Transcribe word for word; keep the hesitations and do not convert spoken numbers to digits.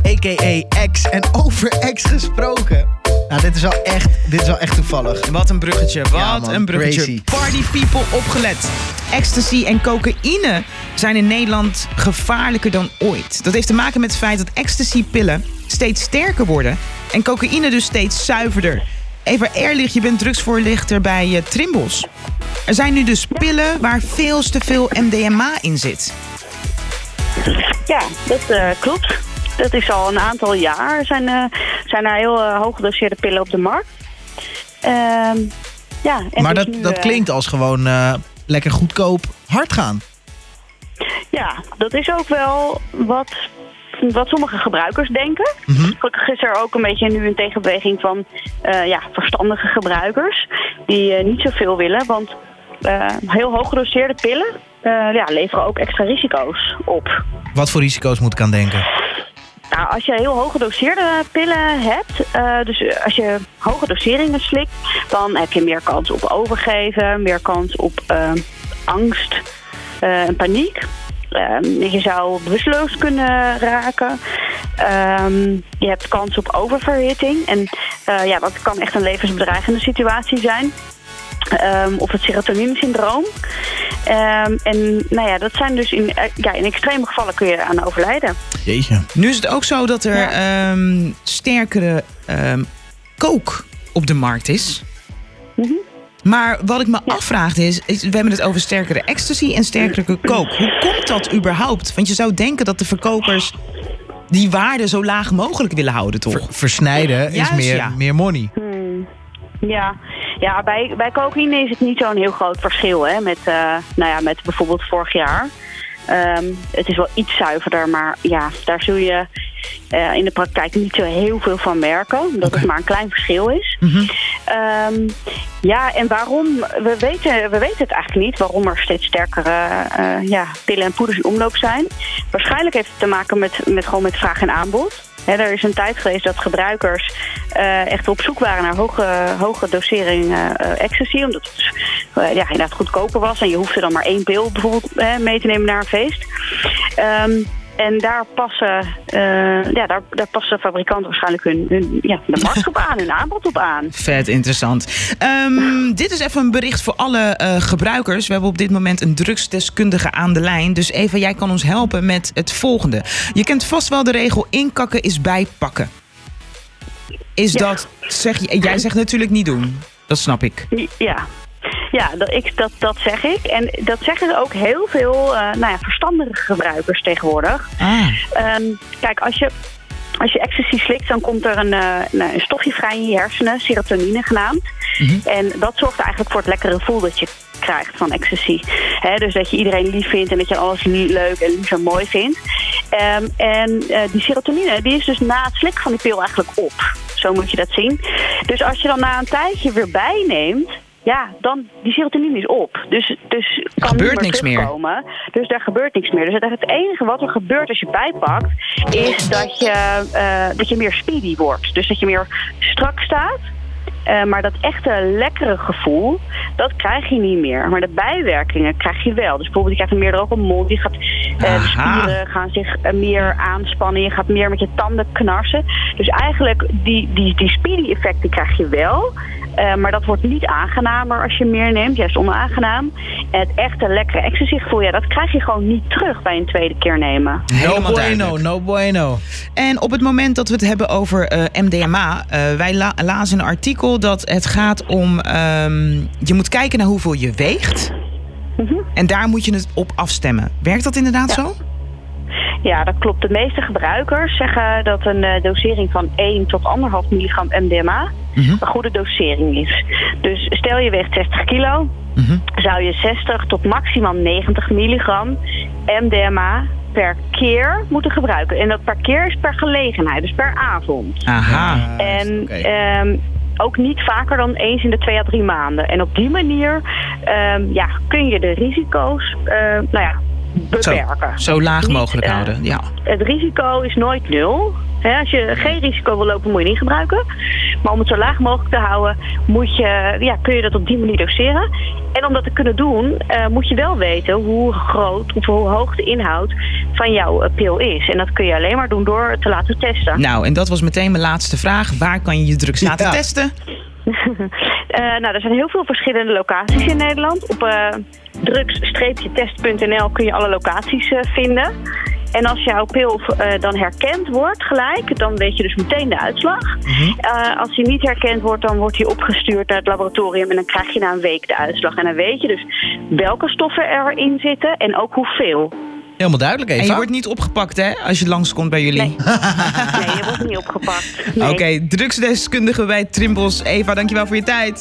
a k a. X. En over X gesproken. Nou, dit is wel echt, dit is wel echt toevallig. Wat een bruggetje, wat Ja, man, een bruggetje. crazy. Party people, opgelet. Ecstasy en cocaïne zijn in Nederland gevaarlijker dan ooit. Dat heeft te maken met het feit dat ecstasy-pillen steeds sterker worden en cocaïne dus steeds zuiverder. Eva Ehrlich, je bent drugsvoorlichter bij uh, Trimbos. Er zijn nu dus pillen waar veel te veel M D M A in zit. Ja, dat uh, klopt. Dat is al een aantal jaar. Zijn, uh, zijn er heel uh, hoog gedoseerde pillen op de markt. Uh, ja, en Maar dus dat, nu, dat uh, klinkt als gewoon uh, lekker goedkoop hard gaan. Ja, dat is ook wel wat, wat sommige gebruikers denken. Mm-hmm. Gelukkig is er ook een beetje nu een tegenbeweging van uh, ja, verstandige gebruikers. Die uh, niet zoveel willen, want uh, heel hoog gedoseerde pillen uh, ja, leveren ook extra risico's op. Wat voor risico's moet ik aan denken? Nou, als je heel hoge doseerde pillen hebt, uh, dus als je hoge doseringen slikt, dan heb je meer kans op overgeven, meer kans op uh, angst uh, en paniek. Uh, je zou bewusteloos kunnen raken. Um, je hebt kans op oververhitting. En uh, ja, dat kan echt een levensbedreigende situatie zijn. Um, of het serotonine-syndroom. Um, en nou ja, dat zijn dus in, uh, ja, in extreme gevallen kun je aan overlijden. Jeetje. Nu is het ook zo dat er Ja. um, sterkere um, coke op de markt is. Mm-hmm. Maar wat ik me Ja. afvraag is, is, we hebben het over sterkere ecstasy en sterkere coke. Hoe komt dat überhaupt? Want je zou denken dat de verkopers die waarde zo laag mogelijk willen houden, toch? Ver- versnijden is Juist, meer, ja. meer money. Hmm. Ja, ja bij, bij cocaïne is het niet zo'n heel groot verschil hè, met, uh, nou ja, met bijvoorbeeld vorig jaar. Um, het is wel iets zuiverder, maar ja, daar zul je uh, in de praktijk niet zo heel veel van merken. Omdat Okay. het maar een klein verschil is. Mm-hmm. Um, ja, en waarom? We weten, we weten het eigenlijk niet waarom er steeds sterkere uh, ja, pillen en poeders in omloop zijn. Waarschijnlijk heeft het te maken met, met, gewoon met vraag en aanbod. He, er is een tijd geweest dat gebruikers uh, echt op zoek waren naar hoge, hoge dosering uh, ecstasy. Omdat het uh, ja, inderdaad goedkoper was. En je hoefde dan maar één pil bijvoorbeeld uh, mee te nemen naar een feest. Um, en daar passen, uh, ja, daar, daar passen fabrikanten waarschijnlijk hun, hun, ja, de markt op aan, hun aanbod op aan. Vet interessant. Um, dit is even een bericht voor alle uh, gebruikers. We hebben op dit moment een drugsdeskundige aan de lijn. Dus Eva, jij kan ons helpen met het volgende. Je kent vast wel de regel: inkakken is bijpakken. Is Ja. dat, zeg je, jij zegt natuurlijk niet doen. Dat snap ik. Ja. Ja, dat, ik, dat, dat zeg ik. En dat zeggen ook heel veel uh, nou ja, verstandige gebruikers tegenwoordig. Ah. Um, kijk, als je, als je ecstasy slikt, dan komt er een, uh, nou, een stofje vrij in je hersenen, serotonine genaamd. Mm-hmm. En dat zorgt er eigenlijk voor het lekkere gevoel dat je krijgt van ecstasy. He, dus dat je iedereen lief vindt en dat je alles leuk en lief en mooi vindt. Um, en uh, die serotonine, die is dus na het slikken van die pil eigenlijk op. Zo moet je dat zien. Dus als je dan na een tijdje weer bijneemt, ja, dan die serotonine is op. Dus, dus kan gebeurt niet meer niks meer. terugkomen. Dus daar gebeurt niks meer. Dus het, het enige wat er gebeurt als je bijpakt, is dat je, uh, dat je meer speedy wordt. Dus dat je meer strak staat. Uh, maar dat echte lekkere gevoel, dat krijg je niet meer. Maar de bijwerkingen krijg je wel. Dus bijvoorbeeld, je krijgt een meer droge mond. Je gaat, uh, de Aha. spieren gaan zich uh, meer aanspannen. Je gaat meer met je tanden knarsen. Dus eigenlijk, die, die, die speedy effecten krijg je wel. Uh, maar dat wordt niet aangenamer als je meer neemt. Juist onaangenaam. En het echte lekkere ecstasy-gevoel, ja, dat krijg je gewoon niet terug bij een tweede keer nemen. No Helemaal bueno, duidelijk. no bueno. En op het moment dat we het hebben over uh, M D M A... Uh, wij la- lazen een artikel dat het gaat om... Um, je moet kijken naar hoeveel je weegt. Mm-hmm. En daar moet je het op afstemmen. Werkt dat inderdaad Ja. zo? Ja, dat klopt. De meeste gebruikers zeggen dat een uh, dosering van één tot anderhalf milligram M D M A Mm-hmm. een goede dosering is. Dus stel je weegt zestig kilo, Mm-hmm. zou je zestig tot maximaal negentig milligram M D M A per keer moeten gebruiken. En dat per keer is per gelegenheid, dus per avond. Aha. En okay. um, ook niet vaker dan eens in de twee à drie maanden. En op die manier um, ja, kun je de risico's uh, nou ja, beperken. Zo, zo laag Niet, mogelijk uh, houden, ja. Het risico is nooit nul. Hè, als je geen risico wil lopen, moet je niet gebruiken. Maar om het zo laag mogelijk te houden, moet je, ja, kun je dat op die manier doseren. En om dat te kunnen doen, uh, moet je wel weten hoe groot of hoe hoog de inhoud van jouw uh, pil is. En dat kun je alleen maar doen door te laten testen. Nou, en dat was meteen mijn laatste vraag. Waar kan je je drugs laten Ja. testen? uh, nou, er zijn heel veel verschillende locaties in Nederland. Op uh, drugs test punt n l kun je alle locaties uh, vinden. En als jouw pil uh, dan herkend wordt gelijk, dan weet je dus meteen de uitslag. Mm-hmm. Uh, als die niet herkend wordt, dan wordt die opgestuurd naar het laboratorium en dan krijg je na een week de uitslag. En dan weet je dus welke stoffen erin zitten en ook hoeveel. Helemaal duidelijk, Eva. En je wordt niet opgepakt, hè, als je langskomt bij jullie? Nee, nee je wordt niet opgepakt. Nee. Oké, okay, drugsdeskundige bij Trimbos. Eva, dankjewel voor je tijd.